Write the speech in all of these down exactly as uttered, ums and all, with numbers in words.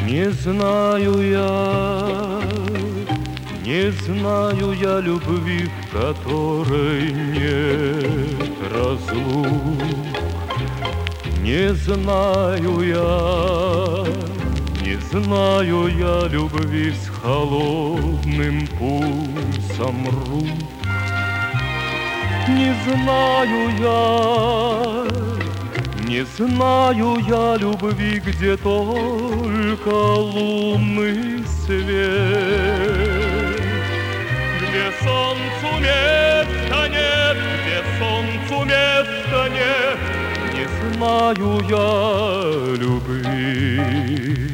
Не знаю я, не знаю я любви, в которой нет разлук. Не знаю я, не знаю я любви с холодным пульсом рук. Не знаю я, не знаю я любви, где только лунный свет, где солнцу места нет, где солнцу места нет. Не знаю я любви.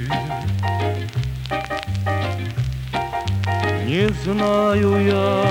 Не знаю я,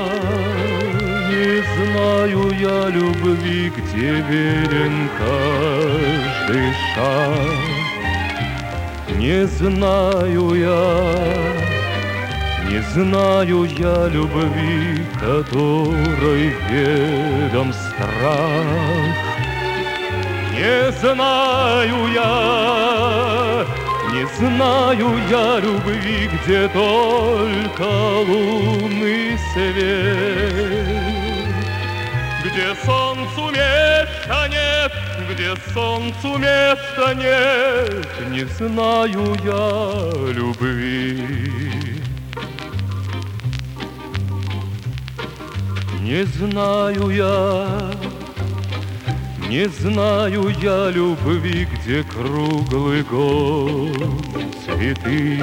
не знаю я любви, где верен каждый шаг. Не знаю я, не знаю я любви, которой ведом страх. Не знаю я, не знаю я любви, где только лунный свет, где солнцу места нет, где солнцу места нет. Не знаю я любви. Не знаю я, не знаю я любви, где круглый год цветы.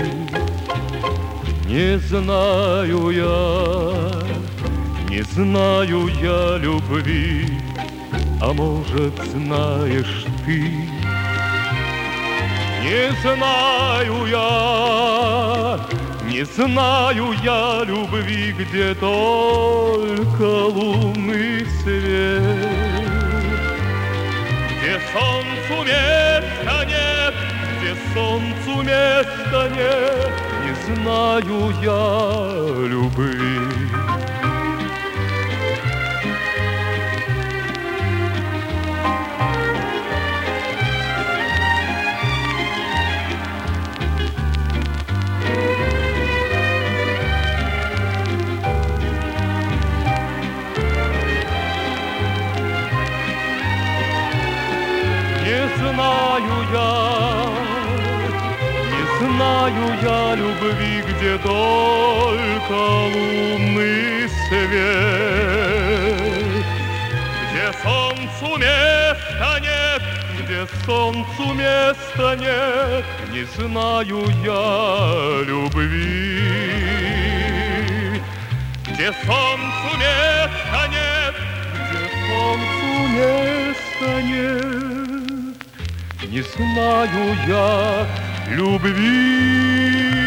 Не знаю я, не знаю я любви, а может, знаешь ты. Не знаю я, не знаю я любви, где только лунный свет, где солнцу места нет, где солнцу места нет. Не знаю я любви. Не знаю я, не знаю я любви, где только лунный свет, где солнцу места нет, где солнцу места нет. Не знаю я любви, где солнцу места нет, где солнцу места нет. Не знаю я любви.